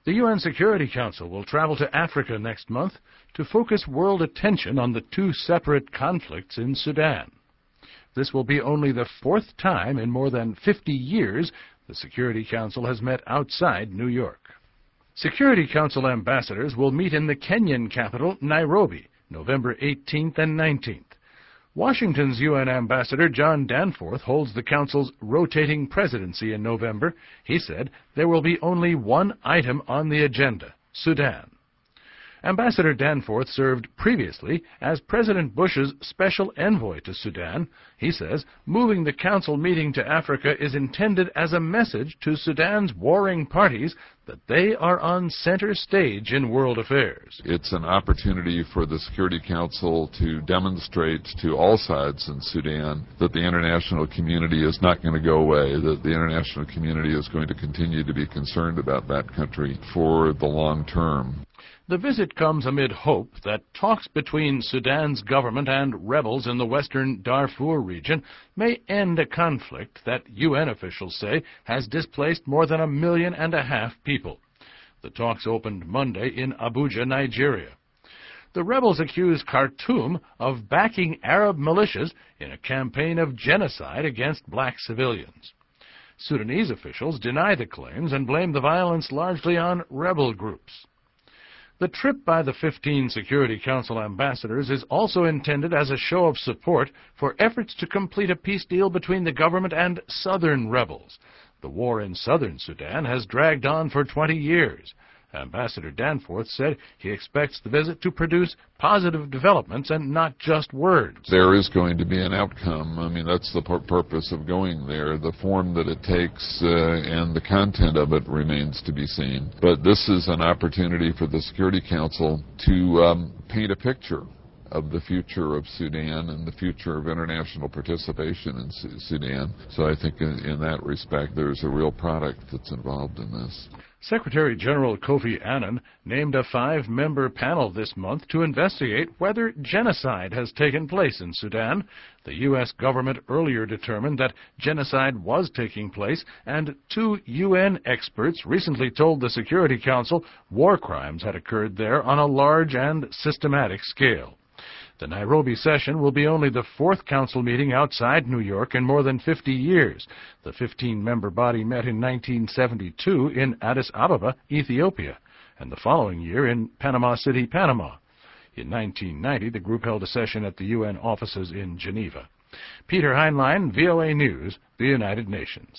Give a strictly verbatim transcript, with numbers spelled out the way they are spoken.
The U N Security Council will travel to Africa next month to focus world attention on the two separate conflicts in Sudan. This will be only the fourth time in more than fifty years the Security Council has met outside New York. Security Council ambassadors will meet in the Kenyan capital, Nairobi, November eighteenth and nineteenth. Washington's U N Ambassador John Danforth holds the Council's rotating presidency in November. He said there will be only one item on the agenda, Sudan. Ambassador Danforth served previously as President Bush's special envoy to Sudan. He says moving the Council meeting to Africa is intended as a message to Sudan's warring parties that they are on center stage in world affairs. It's an opportunity for the Security Council to demonstrate to all sides in Sudan that the international community is not going to go away, that the international community is going to continue to be concerned about that country for the long term. The visit comes amid hope that talks between Sudan's government and rebels in the western Darfur region may end a conflict that U N officials say has displaced more than a million and a half people. The talks opened Monday in Abuja, Nigeria. The rebels accuse Khartoum of backing Arab militias in a campaign of genocide against black civilians. Sudanese officials deny the claims and blame the violence largely on rebel groups. The trip by the fifteen Security Council ambassadors is also intended as a show of support for efforts to complete a peace deal between the government and southern rebels. The war in southern Sudan has dragged on for twenty years. Ambassador Danforth said he expects the visit to produce positive developments and not just words. There is going to be an outcome. I mean, that's the pur- purpose of going there. The form that it takes uh, and the content of it remains to be seen. But this is an opportunity for the Security Council to um, paint a picture of the future of Sudan and the future of international participation in Su- Sudan. So I think in, in that respect there's a real product that's involved in this. Secretary General Kofi Annan named a five-member panel this month to investigate whether genocide has taken place in Sudan. The U S government earlier determined that genocide was taking place, and two U N experts recently told the Security Council war crimes had occurred there on a large and systematic scale. The Nairobi session will be only the fourth Council meeting outside New York in more than fifty years. The fifteen-member body met in nineteen seventy-two in Addis Ababa, Ethiopia, and the following year in Panama City, Panama. In nineteen ninety, the group held a session at the U N offices in Geneva. Peter Heinlein, V O A News, the United Nations.